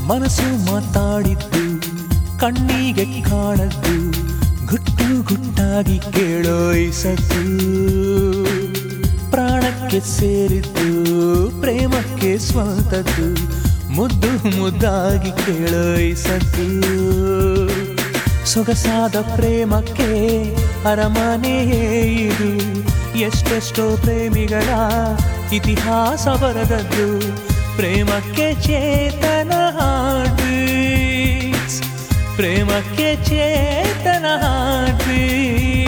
ಮನಸ್ಸು ಮಾತಾಡಿದ್ದು ಕಣ್ಣಿಗೆ ಕಾಣದ್ದು ಗುಟ್ಟು ಗುಟ್ಟಾಗಿ ಕೇಳೋ ಈ ಸದ್ದು ಪ್ರಾಣಕ್ಕೆ ಸೇರಿದ್ದು ಪ್ರೇಮಕ್ಕೆ ಸ್ವಂತದ್ದು ಮುದ್ದು ಮುದ್ದಾಗಿ ಕೇಳೋ ಈ ಸದ್ದು ಸೊಗಸಾದ ಪ್ರೇಮಕ್ಕೆ ಅರಮನೆಯೇ ಇದು ಎಷ್ಟೆಷ್ಟೋ ಪ್ರೇಮಿಗಳ ಇತಿಹಾಸ ಬರೆದದ್ದು ಪ್ರೇಮಕ್ಕೆ ಚೇತನ ಹಾರ್ಟ್ ಪ್ರೇಮಕ್ಕೆ ಚೇತನ ಹಾರ್ಟ್